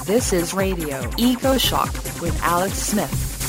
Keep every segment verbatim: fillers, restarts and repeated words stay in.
This is Radio Eco Shock with Alex Smith.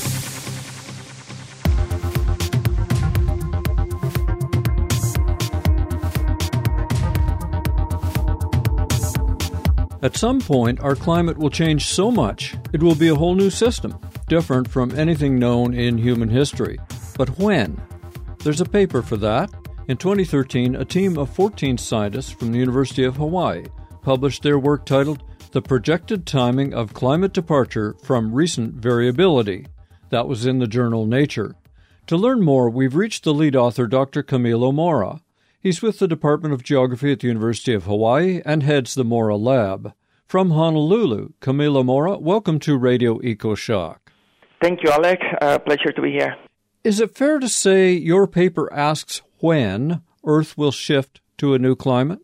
At some point, our climate will change so much, it will be a whole new system, different from anything known in human history. But when? There's a paper for that. In twenty thirteen, a team of fourteen scientists from the University of Hawaii published their work titled The Projected Timing of Climate Departure from Recent Variability. That was in the journal Nature. To learn more, we've reached the lead author, Doctor Camilo Mora. He's with the Department of Geography at the University of Hawaii and heads the Mora Lab. From Honolulu, Camilo Mora, welcome to Radio Eco Shock. Thank you, Alex. Uh, pleasure to be here. Is it fair to say your paper asks when Earth will shift to a new climate?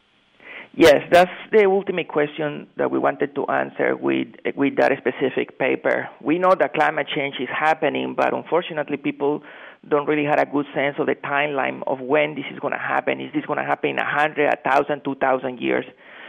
Yes, that's the ultimate question that we wanted to answer with with that specific paper. We know that climate change is happening, but unfortunately people don't really have a good sense of the timeline of when this is going to happen. Is this going to happen in one hundred, one thousand, two thousand years?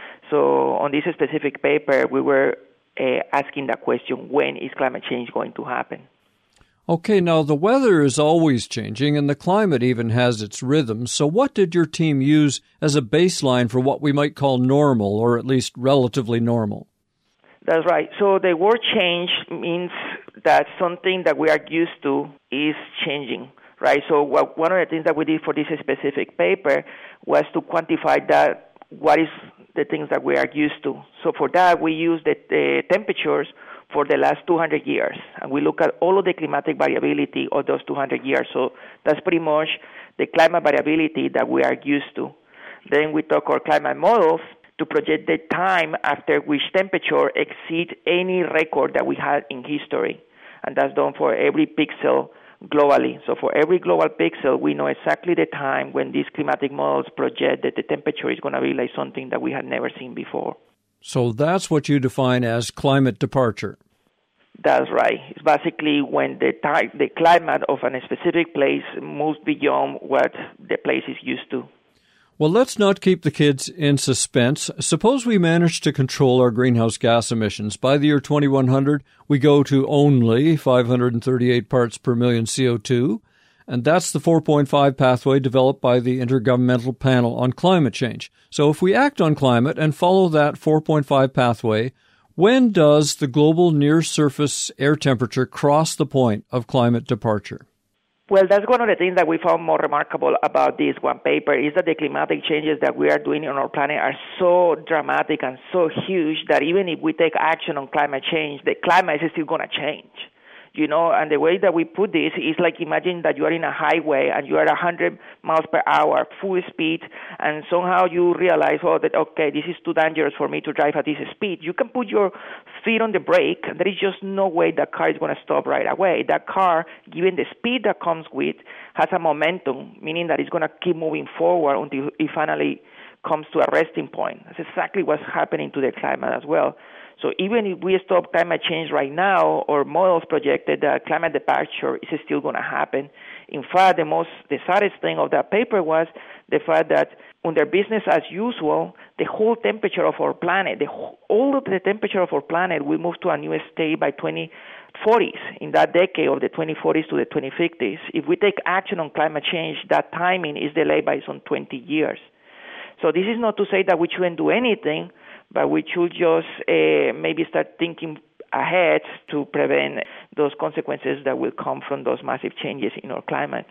So on this specific paper, we were uh, asking that question, when is climate change going to happen? Okay, now the weather is always changing and the climate even has its rhythms. So what did your team use as a baseline for what we might call normal, or at least relatively normal? That's right. So the word change means that something that we are used to is changing, right? So what, one of the things that we did for this specific paper was to quantify that, what is the things that we are used to. So for that, we used the, the temperatures for the last two hundred years, and we look at all of the climatic variability of those two hundred years. So that's pretty much the climate variability that we are used to. Then we took our climate models to project the time after which temperature exceeds any record that we had in history, and that's done for every pixel globally. So for every global pixel, we know exactly the time when these climatic models project that the temperature is going to be like something that we had never seen before. So that's what you define as climate departure. That's right. It's basically when the type, the climate of a specific place moves beyond what the place is used to. Well, let's not keep the kids in suspense. Suppose we manage to control our greenhouse gas emissions. By the year twenty-one hundred, we go to only five hundred thirty-eight parts per million C O two, and that's the four point five pathway developed by the Intergovernmental Panel on Climate Change. So if we act on climate and follow that four point five pathway, when does the global near-surface air temperature cross the point of climate departure? Well, that's one of the things that we found more remarkable about this one paper is that the climatic changes that we are doing on our planet are so dramatic and so huge that even if we take action on climate change, the climate is still going to change. You know, and the way that we put this is like imagine that you are in a highway and you are one hundred miles per hour, full speed, and somehow you realize, oh, that, okay, this is too dangerous for me to drive at this speed. You can put your feet on the brake, and there is just no way that car is going to stop right away. That car, given the speed that comes with, has a momentum, meaning that it's going to keep moving forward until it finally comes to a resting point. That's exactly what's happening to the climate as well. So even if we stop climate change right now, our models projected that climate departure is still going to happen. In fact, the most the saddest thing of that paper was the fact that under business as usual, the whole temperature of our planet, the whole, all of the temperature of our planet will move to a new state by twenty forties, in that decade of the twenty forties to the twenty fifties. If we take action on climate change, that timing is delayed by some twenty years. So this is not to say that we shouldn't do anything, but we should just uh, maybe start thinking ahead to prevent those consequences that will come from those massive changes in our climate.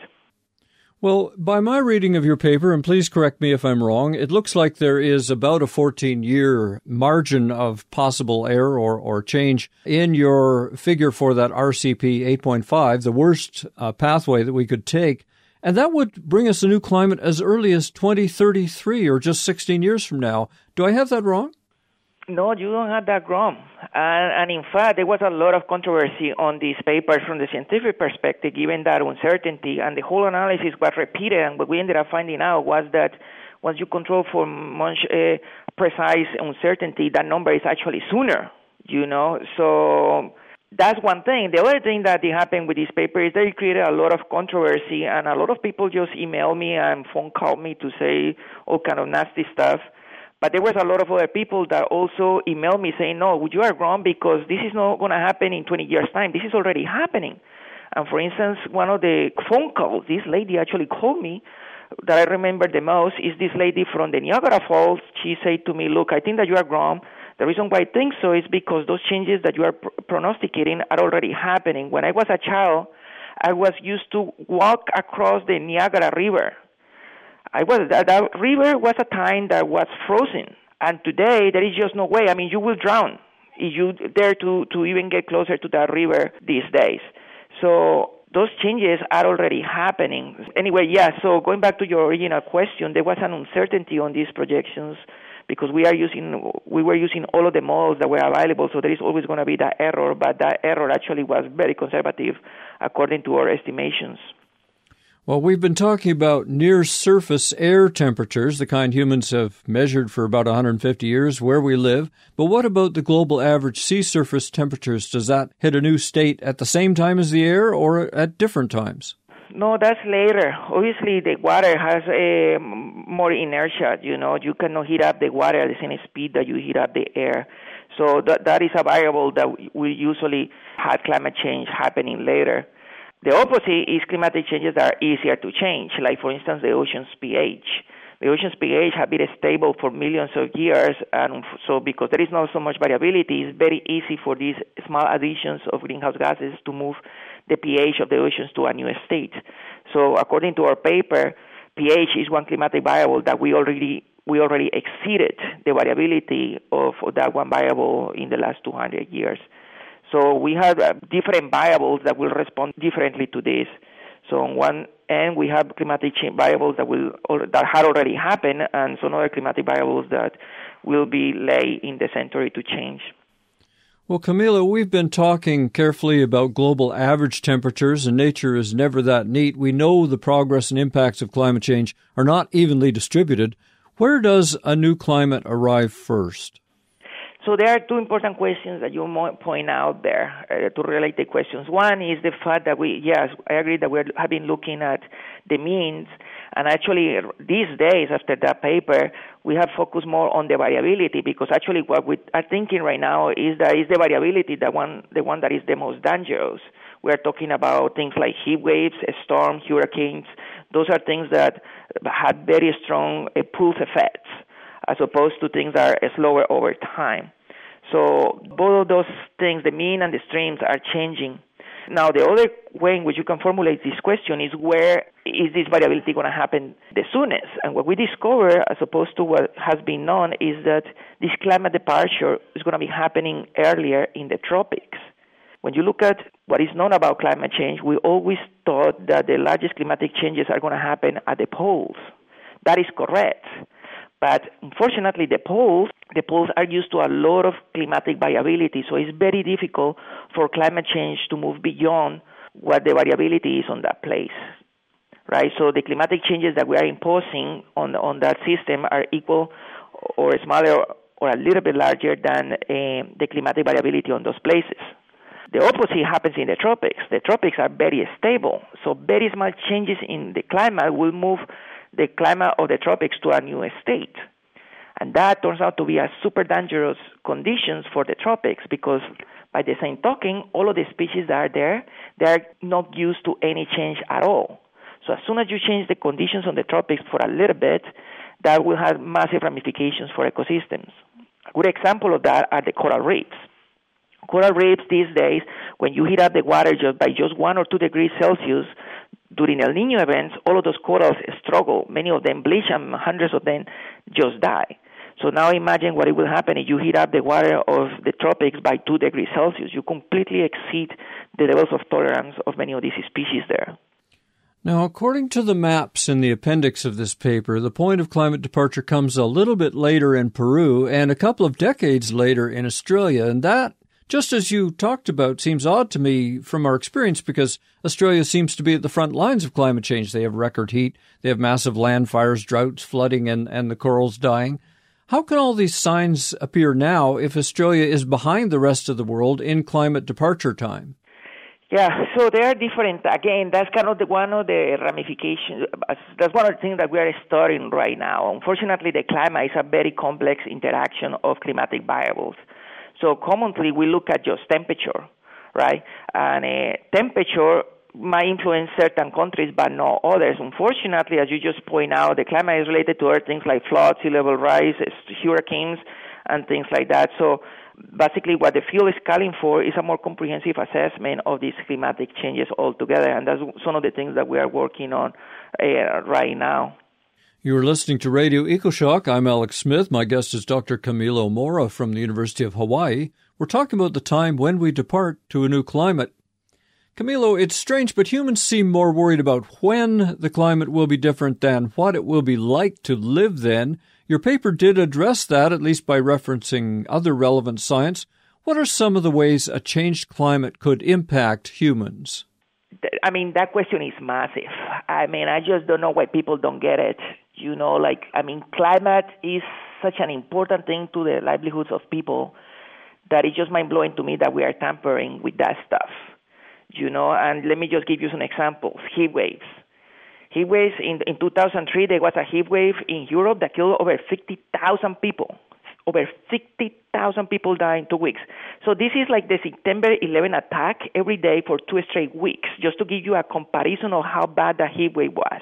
Well, by my reading of your paper, and please correct me if I'm wrong, it looks like there is about a fourteen-year margin of possible error or, or change in your figure for that R C P eight point five, the worst uh, pathway that we could take. And that would bring us a new climate as early as twenty thirty-three, or just sixteen years from now. Do I have that wrong? No, you don't have that wrong. And, and in fact, there was a lot of controversy on these papers from the scientific perspective, given that uncertainty. And the whole analysis was repeated, and what we ended up finding out was that once you control for much uh, precise uncertainty, that number is actually sooner, you know. So that's one thing. The other thing that happened with this paper is that it created a lot of controversy, and a lot of people just email me and phone call me to say all kind of nasty stuff. But there was a lot of other people that also emailed me saying, no, you are wrong because this is not going to happen in twenty years' time. This is already happening. And for instance, one of the phone calls, this lady actually called me, that I remember the most is this lady from the Niagara Falls. She said to me, look, I think that you are wrong. The reason why I think so is because those changes that you are pr- prognosticating are already happening. When I was a child, I was used to walk across the Niagara River. I was that, that river was a time that was frozen. And today, there is just no way. I mean, you will drown if you dare to, to even get closer to that river these days. So those changes are already happening. Anyway, yeah, so going back to your original question, there was an uncertainty on these projections because we are using, we were using all of the models that were available, so there is always going to be that error, but that error actually was very conservative according to our estimations. Well, we've been talking about near-surface air temperatures, the kind humans have measured for about one hundred fifty years where we live. But what about the global average sea surface temperatures? Does that hit a new state at the same time as the air or at different times? No, that's later. Obviously, the water has a more inertia. You know, you cannot heat up the water at the same speed that you heat up the air. So that that is a variable that we usually have climate change happening later. The opposite is climatic changes that are easier to change, like, for instance, the ocean's pH. The ocean's pH has been stable for millions of years, and so because there is not so much variability, it's very easy for these small additions of greenhouse gases to move the pH of the oceans to a new state. So according to our paper, pH is one climatic variable that we already we already exceeded the variability of that one variable in the last two hundred years. So we have uh, different variables that will respond differently to this. So on one end, we have climatic change variables that will or, that had already happened, and some other climatic variables that will be late in the century to change. Well, Camila, we've been talking carefully about global average temperatures, and nature is never that neat. We know the progress and impacts of climate change are not evenly distributed. Where does a new climate arrive first? So there are two important questions that you might point out there, uh, two related questions. One is the fact that we, yes, I agree that we have been looking at the means, and actually these days after that paper, we have focused more on the variability because actually what we are thinking right now is that is the variability the one, the one that is the most dangerous. We are talking about things like heat waves, storms, hurricanes. Those are things that have very strong uh, pulse effects, as opposed to things that are slower over time. So both of those things, the mean and the streams, are changing. Now, the other way in which you can formulate this question is where is this variability going to happen the soonest? And what we discover, as opposed to what has been known, is that this climate departure is going to be happening earlier in the tropics. When you look at what is known about climate change, we always thought that the largest climatic changes are going to happen at the poles. That is correct. But unfortunately, the poles, the poles are used to a lot of climatic variability, so it's very difficult for climate change to move beyond what the variability is on that place, right? So the climatic changes that we are imposing on on that system are equal or smaller or a little bit larger than uh, the climatic variability on those places. The opposite happens in the tropics. The tropics are very stable, so very small changes in the climate will move the climate of the tropics to a new state. And that turns out to be a super dangerous conditions for the tropics because by the same token, all of the species that are there, they are not used to any change at all. So as soon as you change the conditions on the tropics for a little bit, that will have massive ramifications for ecosystems. A good example of that are the coral reefs. Coral reefs these days, when you heat up the water just by just one or two degrees Celsius, during El Niño events, all of those corals struggle. Many of them bleach and hundreds of them just die. So now imagine what it will happen if you heat up the water of the tropics by two degrees Celsius. You completely exceed the levels of tolerance of many of these species there. Now, according to the maps in the appendix of this paper, the point of climate departure comes a little bit later in Peru and a couple of decades later in Australia, and that, just as you talked about, seems odd to me from our experience because Australia seems to be at the front lines of climate change. They have record heat, they have massive land fires, droughts, flooding, and, and the corals dying. How can all these signs appear now if Australia is behind the rest of the world in climate departure time? Yeah, so there are different, again, that's kind of the, one of the ramifications, that's one of the things that we are studying right now. Unfortunately, the climate is a very complex interaction of climatic variables. So commonly, we look at just temperature, right? And uh, temperature might influence certain countries, but not others. Unfortunately, as you just point out, the climate is related to other things like floods, sea level rise, hurricanes, and things like that. So basically, what the field is calling for is a more comprehensive assessment of these climatic changes altogether, and that's some of the things that we are working on uh, right now. You are listening to Radio EcoShock. I'm Alex Smith. My guest is Doctor Camilo Mora from the University of Hawaii. We're talking about the time when we depart to a new climate. Camilo, it's strange, but humans seem more worried about when the climate will be different than what it will be like to live then. Your paper did address that, at least by referencing other relevant science. What are some of the ways a changed climate could impact humans? I mean, that question is massive. I mean, I just don't know why people don't get it. You know, like, I mean, climate is such an important thing to the livelihoods of people that it's just mind-blowing to me that we are tampering with that stuff. You know, and let me just give you some examples. Heat waves. Heat waves, in, in two thousand three, there was a heat wave in Europe that killed over fifty thousand people. Over fifty thousand people died in two weeks. So this is like the September eleventh attack every day for two straight weeks, just to give you a comparison of how bad the heat wave was.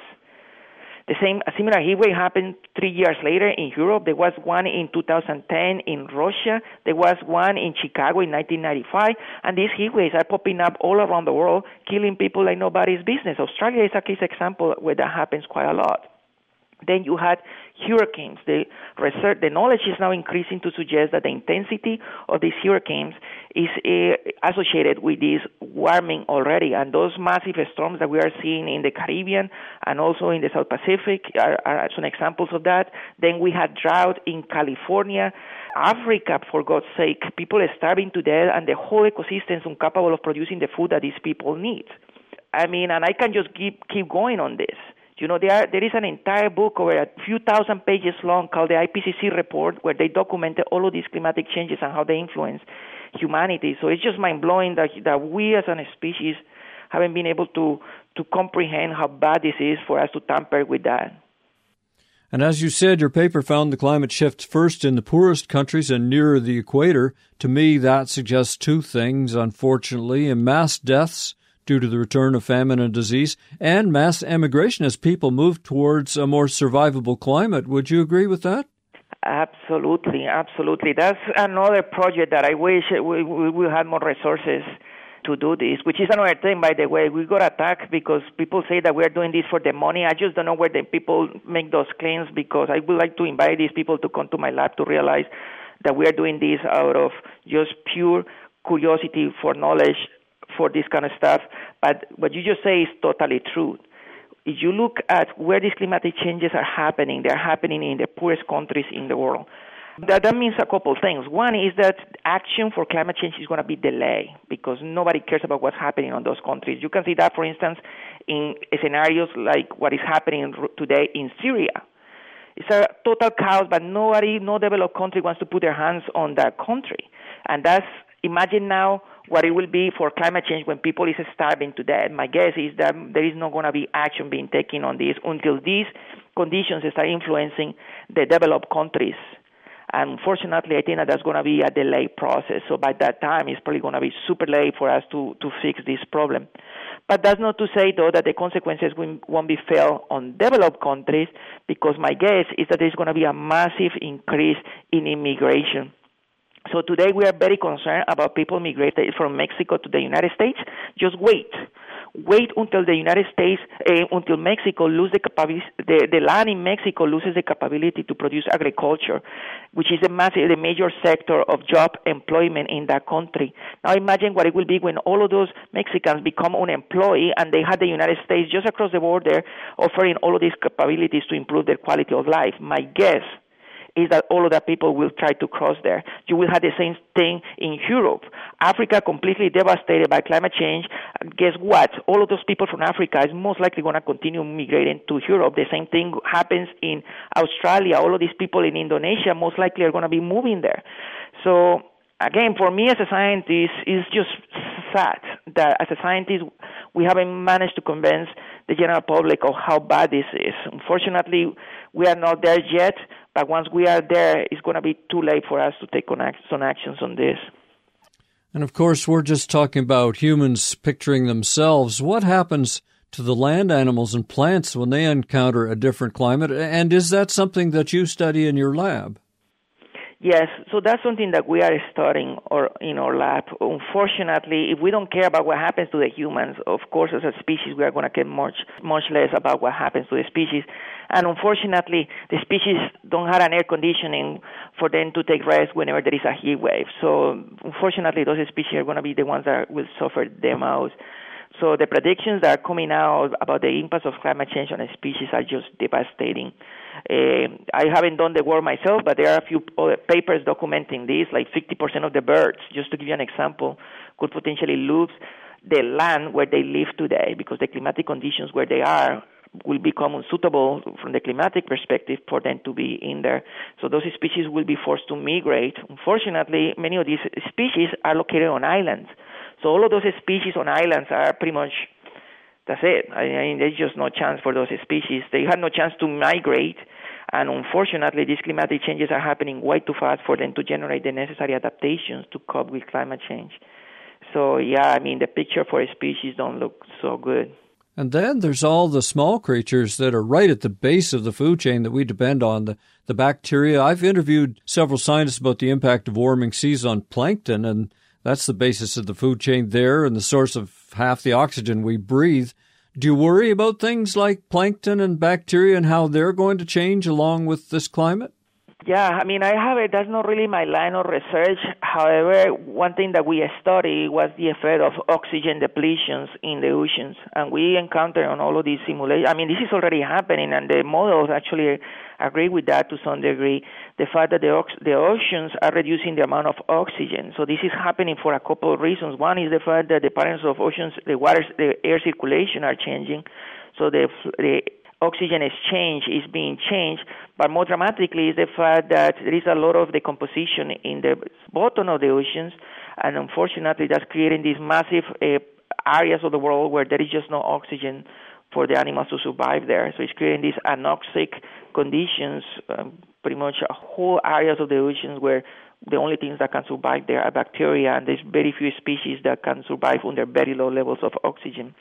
The same, a similar heat wave happened three years later in Europe. There was one in two thousand ten in Russia. There was one in Chicago in nineteen ninety-five. And these heat waves are popping up all around the world, killing people like nobody's business. Australia is a case example where that happens quite a lot. Then you had hurricanes. The research, the knowledge is now increasing to suggest that the intensity of these hurricanes is uh, associated with this warming already. And those massive storms that we are seeing in the Caribbean and also in the South Pacific are, are some examples of that. Then we had drought in California. Africa, for God's sake, people are starving to death, and the whole ecosystem is incapable of producing the food that these people need. I mean, and I can just keep keep going on this. You know, there, are, there is an entire book over a few thousand pages long called the I P C C report, where they documented all of these climatic changes and how they influence humanity. So it's just mind-blowing that, that we as a species haven't been able to, to comprehend how bad this is for us to tamper with that. And as you said, your paper found the climate shift first in the poorest countries and nearer the equator. To me, that suggests two things, unfortunately: mass deaths due to the return of famine and disease, and mass emigration as people move towards a more survivable climate. Would you agree with that? Absolutely, absolutely. That's another project that I wish we, we, we had more resources to do this, which is another thing, by the way. We got attacked because people say that we're doing this for the money. I just don't know where the people make those claims, because I would like to invite these people to come to my lab to realize that we are doing this out of just pure curiosity for knowledge, for this kind of stuff. But what you just say is totally true. If you look at where these climatic changes are happening, they're happening in the poorest countries in the world. That, that means a couple things. One is that action for climate change is going to be delayed because nobody cares about what's happening in those countries. You can see that, for instance, in scenarios like what is happening today in Syria. It's a total chaos, but nobody, no developed country wants to put their hands on that country. And that's, imagine now what it will be for climate change when people is starving to death. My guess is that there is not going to be action being taken on this until these conditions start influencing the developed countries. And unfortunately, I think that that's going to be a delayed process. So by that time, it's probably going to be super late for us to, to fix this problem. But that's not to say, though, that the consequences won't be felt on developed countries, because my guess is that there's going to be a massive increase in immigration. So today we are very concerned about people migrating from Mexico to the United States. Just wait. Wait until the United States, uh, until Mexico loses the capability, the, the land in Mexico loses the capability to produce agriculture, which is a massive, the major sector of job employment in that country. Now imagine what it will be when all of those Mexicans become unemployed and they have the United States just across the border offering all of these capabilities to improve their quality of life. My guess is that all of the people will try to cross there. You will have the same thing in Europe. Africa completely devastated by climate change. Guess what? All of those people from Africa is most likely going to continue migrating to Europe. The same thing happens in Australia. All of these people in Indonesia most likely are going to be moving there. So again, for me as a scientist, it's just sad. that as a scientist, we haven't managed to convince the general public of how bad this is. Unfortunately, we are not there yet, but once we are there, it's going to be too late for us to take some actions on this. And of course, we're just talking about humans picturing themselves. What happens to the land animals and plants when they encounter a different climate? And is that something that you study in your lab? Yes, so that's something that we are studying or in our lab. Unfortunately, if we don't care about what happens to the humans, of course, as a species, we are going to care much, much less about what happens to the species. And unfortunately, the species don't have an air conditioning for them to take rest whenever there is a heat wave. So unfortunately, those species are going to be the ones that will suffer the most. So the predictions that are coming out about the impacts of climate change on a species are just devastating. Uh, I haven't done the work myself, but there are a few other papers documenting this, like fifty percent of the birds, just to give you an example, could potentially lose the land where they live today because the climatic conditions where they are will become unsuitable from the climatic perspective for them to be in there. So those species will be forced to migrate. Unfortunately, many of these species are located on islands. So all of those species on islands are pretty much, that's it. I mean, there's just no chance for those species. They have no chance to migrate, and unfortunately, these climatic changes are happening way too fast for them to generate the necessary adaptations to cope with climate change. So, yeah, I mean, the picture for a species don't look so good. And then there's all the small creatures that are right at the base of the food chain that we depend on, the, the bacteria. I've interviewed several scientists about the impact of warming seas on plankton, and that's the basis of the food chain there and the source of half the oxygen we breathe. Do you worry about things like plankton and bacteria and how they're going to change along with this climate? Yeah, I mean, I have it. That's not really my line of research. However, one thing that we studied was the effect of oxygen depletions in the oceans. And we encountered on all of these simulations, I mean, this is already happening, and the models actually agree with that to some degree, the fact that the, ox- the oceans are reducing the amount of oxygen. So this is happening for a couple of reasons. One is the fact that the patterns of oceans, the water, the air circulation are changing. So the, the oxygen exchange is being changed, but more dramatically is the fact that there is a lot of decomposition in the bottom of the oceans, and unfortunately that's creating these massive uh, areas of the world where there is just no oxygen for the animals to survive there. So it's creating these anoxic conditions, um, pretty much whole areas of the oceans where the only things that can survive there are bacteria, and there's very few species that can survive under very low levels of oxygen.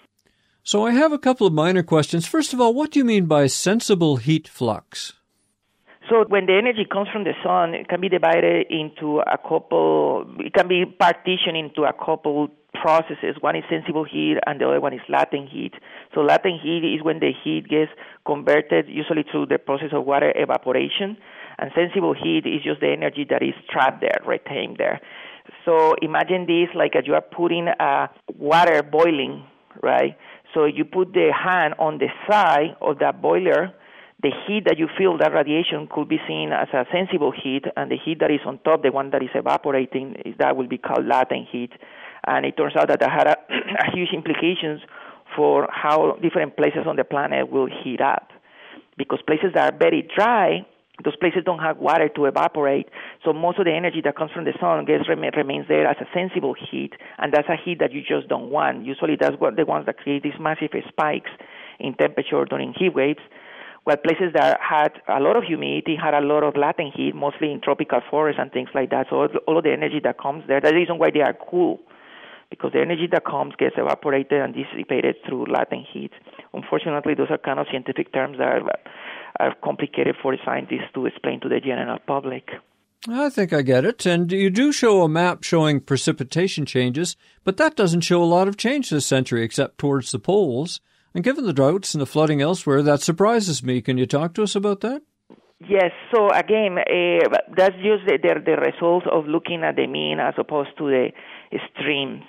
So I have a couple of minor questions. First of all, what do you mean by sensible heat flux? So when the energy comes from the sun, it can be divided into a couple, it can be partitioned into a couple processes. One is sensible heat and the other one is latent heat. So latent heat is when the heat gets converted usually through the process of water evaporation, and sensible heat is just the energy that is trapped there, retained there. So imagine this like as you are putting uh, water boiling, right? So you put the hand on the side of that boiler, the heat that you feel, that radiation, could be seen as a sensible heat, and the heat that is on top, the one that is evaporating, that will be called latent heat. And it turns out that that had a, a huge implications for how different places on the planet will heat up. Because places that are very dry, those places don't have water to evaporate, so most of the energy that comes from the sun gets remains there as a sensible heat, and that's a heat that you just don't want. Usually that's what the ones that create these massive spikes in temperature during heat waves, while places that had a lot of humidity had a lot of latent heat, mostly in tropical forests and things like that. So all of the energy that comes there, that's the reason why they are cool, because the energy that comes gets evaporated and dissipated through latent heat. Unfortunately, those are kind of scientific terms that are, are complicated for scientists to explain to the general public. I think I get it. And you do show a map showing precipitation changes, but that doesn't show a lot of change this century except towards the poles. And given the droughts and the flooding elsewhere, that surprises me. Can you talk to us about that? Yes. So again, uh, that's just the, the, the result of looking at the mean as opposed to the extremes.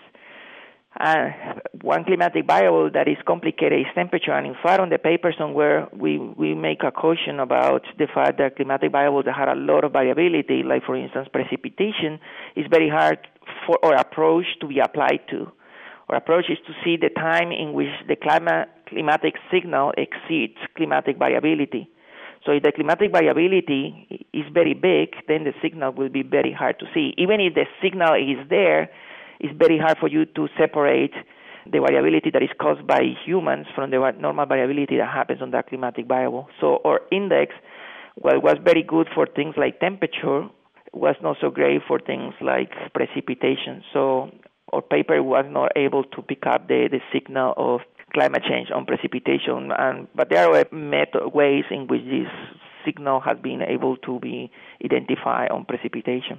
Uh, one climatic variable that is complicated is temperature, and in fact on the paper somewhere we, we make a caution about the fact that climatic variables that have a lot of variability, like for instance precipitation, is very hard for our approach to be applied to. Our approach is to see the time in which the climate, climatic signal exceeds climatic variability. So if the climatic variability is very big, then the signal will be very hard to see. Even if the signal is there, it's very hard for you to separate the variability that is caused by humans from the normal variability that happens on that climatic variable. So our index, while it was very good for things like temperature, was not so great for things like precipitation. So our paper was not able to pick up the, the signal of climate change on precipitation. And but there are method, ways in which this signal has been able to be identified on precipitation.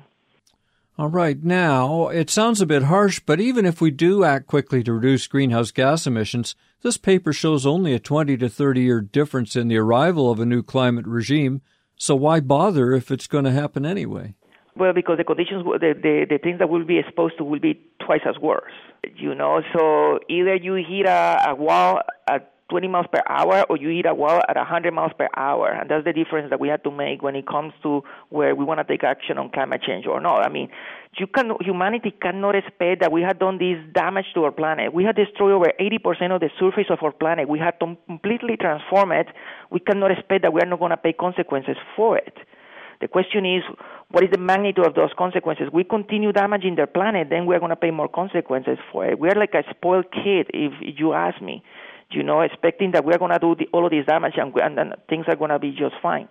All right. Now, it sounds a bit harsh, but even if we do act quickly to reduce greenhouse gas emissions, this paper shows only a twenty to thirty year difference in the arrival of a new climate regime. So why bother if it's going to happen anyway? Well, because the conditions, the, the, the things that we'll be exposed to will be twice as worse, you know. So either you hit a, a wall at twenty miles per hour or you hit a wall at one hundred miles per hour. And that's the difference that we have to make when it comes to where we want to take action on climate change or not. I mean, you can, humanity cannot expect that we have done this damage to our planet. We have destroyed over eighty percent of the surface of our planet. We have to completely transform it. We cannot expect that we are not going to pay consequences for it. The question is, what is the magnitude of those consequences? We continue damaging their planet, then we are going to pay more consequences for it. We are like a spoiled kid, if you ask me, you know, expecting that we are going to do the, all of this damage and, and, and things are going to be just fine.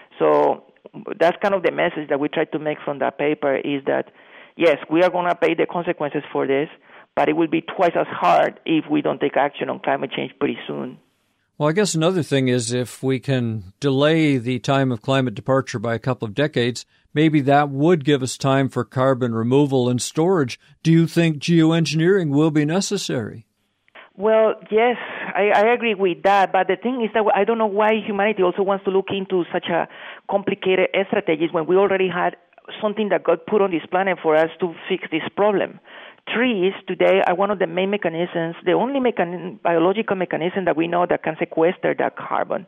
So that's kind of the message that we try to make from that paper is that, yes, we are going to pay the consequences for this, but it will be twice as hard if we don't take action on climate change pretty soon. Well, I guess another thing is if we can delay the time of climate departure by a couple of decades, maybe that would give us time for carbon removal and storage. Do you think geoengineering will be necessary? Well, yes, I, I agree with that. But the thing is that I don't know why humanity also wants to look into such a complicated strategies when we already had something that got put on this planet for us to fix this problem. Trees today are one of the main mechanisms, the only mechan- biological mechanism that we know that can sequester that carbon.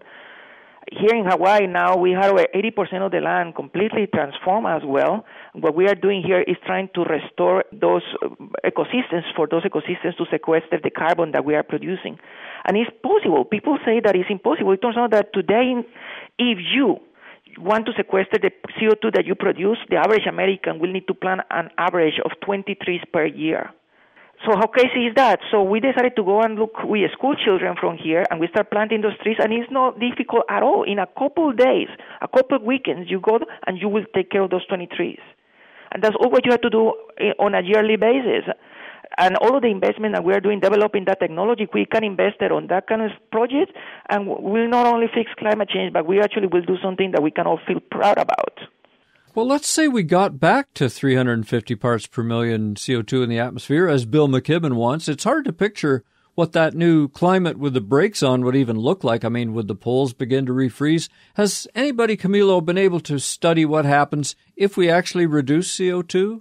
Here in Hawaii now, we have over eighty percent of the land completely transformed as well. What we are doing here is trying to restore those ecosystems, for those ecosystems to sequester the carbon that we are producing. And it's possible. People say that it's impossible. It turns out that today, if you want to sequester the C O two that you produce, the average American will need to plant an average of twenty trees per year. So how crazy is that? So we decided to go and look with school children from here, and we start planting those trees, and it's not difficult at all. In a couple of days, a couple of weekends, you go and you will take care of those twenty trees. And that's all what you have to do on a yearly basis. And all of the investment that we are doing developing that technology, we can invest it on that kind of project, and we'll not only fix climate change, but we actually will do something that we can all feel proud about. Well, let's say we got back to three hundred fifty parts per million C O two in the atmosphere, as Bill McKibben wants. It's hard to picture what that new climate with the brakes on would even look like. I mean, would the poles begin to refreeze? Has anybody, Camilo, been able to study what happens if we actually reduce C O two?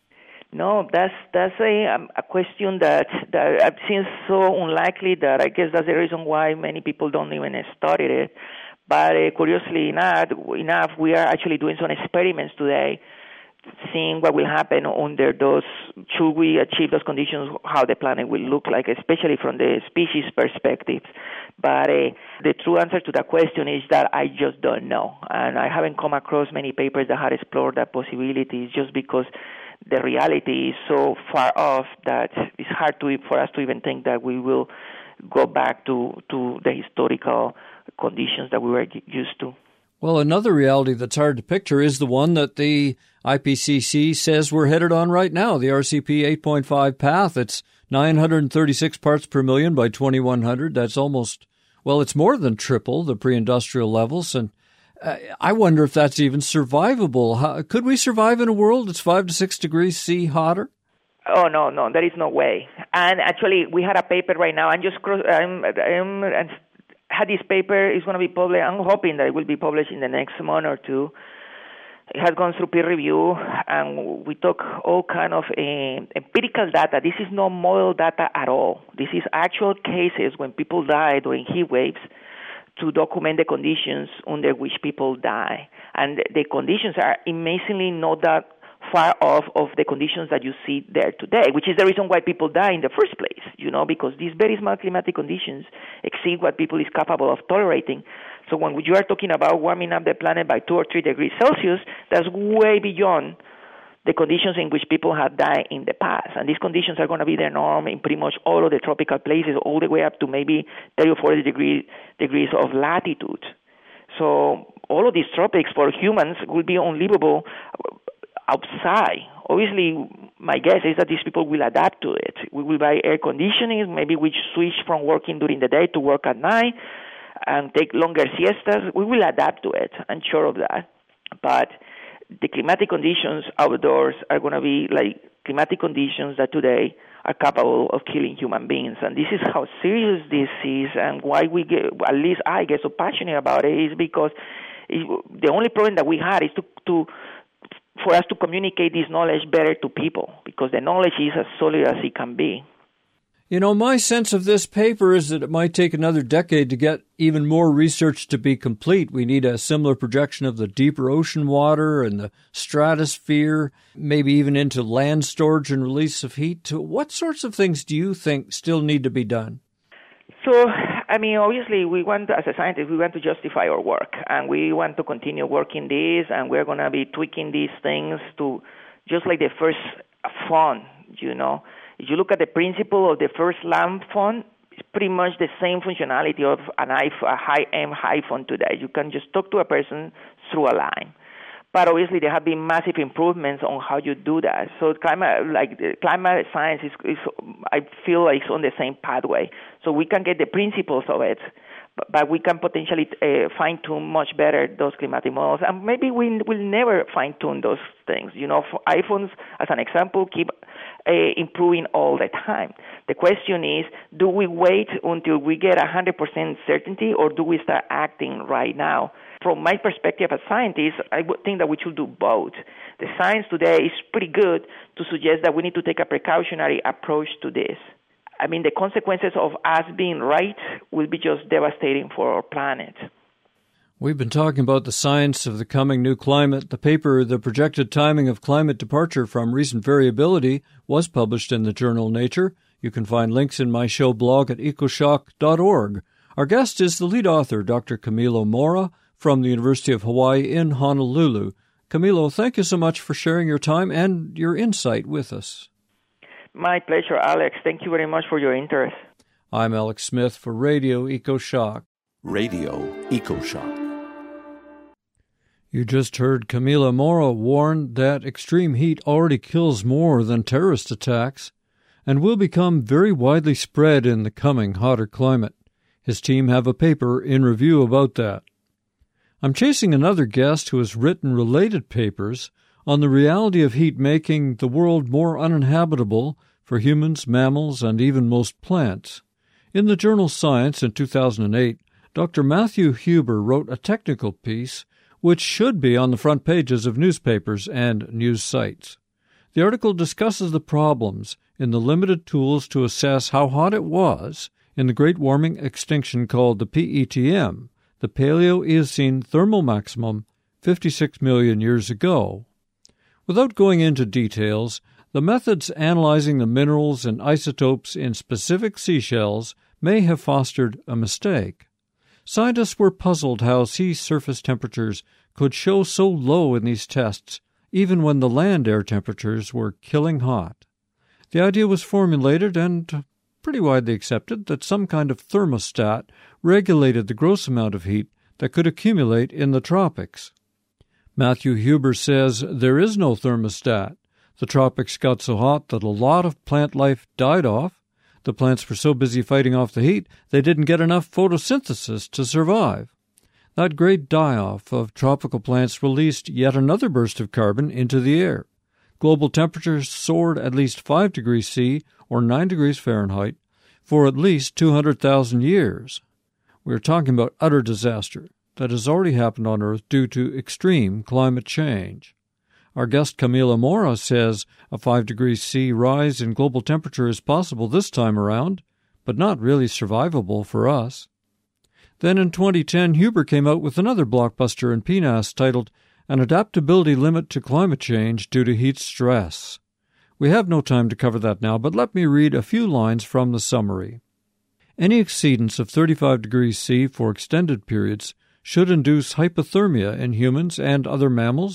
No, that's that's a um, a question that that seems so unlikely that I guess that's the reason why many people don't even study it. But uh, curiously enough, enough, we are actually doing some experiments today, seeing what will happen under those, should we achieve those conditions, how the planet will look like, especially from the species perspective. But uh, the true answer to that question is that I just don't know. And I haven't come across many papers that have explored that possibility just because the reality is so far off that it's hard to for us to even think that we will go back to, to the historical conditions that we were used to. Well, another reality that's hard to picture is the one that the I P C C says we're headed on right now, the R C P eight point five path. It's nine hundred thirty-six parts per million by twenty-one hundred. That's almost, well, it's more than triple the pre-industrial levels. And uh, I wonder if that's even survivable. How, could we survive in a world that's five to six degrees C hotter? Oh, no, no, there is no way. And actually, we had a paper right now. I'm just, I'm, I'm, I'm had this paper is going to be published. I'm hoping that it will be published in the next month or two. It has gone through peer review, and we took all kind of uh, empirical data. This is not model data at all. This is actual cases when people die during heat waves to document the conditions under which people die. And the conditions are amazingly not that far off of the conditions that you see there today, which is the reason why people die in the first place, you know, because these very small climatic conditions exceed what people is capable of tolerating. So when you are talking about warming up the planet by two or three degrees Celsius, that's way beyond the conditions in which people have died in the past. And these conditions are going to be the norm in pretty much all of the tropical places, all the way up to maybe thirty or forty degree, degrees of latitude. So all of these tropics for humans will be unlivable outside. Obviously, my guess is that these people will adapt to it. We will buy air conditioning. Maybe we switch from working during the day to work at night and take longer siestas. We will adapt to it. I'm sure of that. But the climatic conditions outdoors are going to be like climatic conditions that today are capable of killing human beings. And this is how serious this is, and why we get, at least I get so passionate about it, is because it, the only problem that we had is to, to for us to communicate this knowledge better to people, because the knowledge is as solid as it can be. You know, my sense of this paper is that it might take another decade to get even more research to be complete. We need a similar projection of the deeper ocean water and the stratosphere, maybe even into land storage and release of heat. What sorts of things do you think still need to be done? So, I mean, obviously, we want, as a scientist, we want to justify our work, and we want to continue working this, and we're going to be tweaking these things to just like the first fund, you know. If you look at the principle of the first lamp phone, it's pretty much the same functionality of an iPhone, a high-end iPhone today. You can just talk to a person through a line. But obviously, there have been massive improvements on how you do that. So climate, like climate science, is, is I feel like it's on the same pathway. So we can get the principles of it, but, but we can potentially uh, fine-tune much better those climatic models. And maybe we will never fine-tune those things. You know, for iPhones, as an example, keep uh, improving all the time. The question is, do we wait until we get one hundred percent certainty, or do we start acting right now? From my perspective as a scientist, I would think that we should do both. The science today is pretty good to suggest that we need to take a precautionary approach to this. I mean, the consequences of us being right will be just devastating for our planet. We've been talking about the science of the coming new climate. The paper, The Projected Timing of Climate Departure from Recent Variability, was published in the journal Nature. You can find links in my show blog at ecoshock dot org. Our guest is the lead author, Doctor Camilo Mora, from the University of Hawaii in Honolulu. Camilo, thank you so much for sharing your time and your insight with us. My pleasure, Alex. Thank you very much for your interest. I'm Alex Smith for Radio EcoShock. Radio EcoShock. You just heard Camilo Mora warn that extreme heat already kills more than terrorist attacks and will become very widely spread in the coming hotter climate. His team have a paper in review about that. I'm chasing another guest who has written related papers on the reality of heat making the world more uninhabitable for humans, mammals, and even most plants. In the journal Science in two thousand eight, Doctor Matthew Huber wrote a technical piece which should be on the front pages of newspapers and news sites. The article discusses the problems in the limited tools to assess how hot it was in the Great Warming Extinction called the P E T M, the Paleo-Eocene Thermal Maximum, fifty-six million years ago. Without going into details, the methods analyzing the minerals and isotopes in specific seashells may have fostered a mistake. Scientists were puzzled how sea surface temperatures could show so low in these tests, even when the land air temperatures were killing hot. The idea was formulated and pretty widely accepted that some kind of thermostat regulated the gross amount of heat that could accumulate in the tropics. Matthew Huber says there is no thermostat. The tropics got so hot that a lot of plant life died off. The plants were so busy fighting off the heat, they didn't get enough photosynthesis to survive. That great die-off of tropical plants released yet another burst of carbon into the air. Global temperatures soared at least five degrees C, or nine degrees Fahrenheit, for at least two hundred thousand years. We are talking about utter disaster that has already happened on Earth due to extreme climate change. Our guest Camilo Mora says a five degrees C rise in global temperature is possible this time around, but not really survivable for us. Then in twenty ten, Huber came out with another blockbuster in P N A S titled An Adaptability Limit to Climate Change Due to Heat Stress. We have no time to cover that now, but let me read a few lines from the summary. Any exceedance of thirty-five degrees C for extended periods should induce hypothermia in humans and other mammals,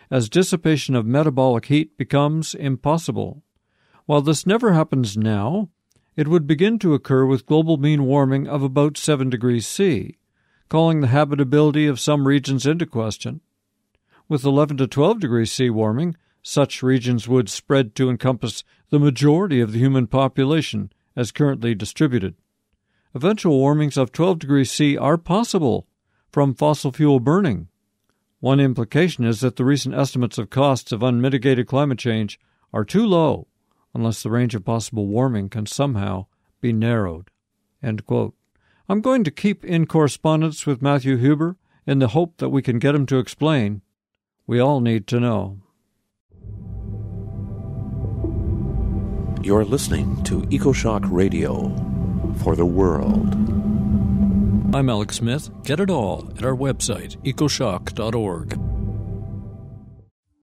as dissipation of metabolic heat becomes impossible. While this never happens now, it would begin to occur with global mean warming of about seven degrees C, calling the habitability of some regions into question. With eleven to twelve degrees C warming, such regions would spread to encompass the majority of the human population as currently distributed. Eventual warmings of twelve degrees C are possible from fossil fuel burning. One implication is that the recent estimates of costs of unmitigated climate change are too low unless the range of possible warming can somehow be narrowed. End quote. I'm going to keep in correspondence with Matthew Huber in the hope that we can get him to explain. We all need to know. You're listening to EcoShock Radio for the world. I'm Alex Smith. Get it all at our website, ecoshock dot org.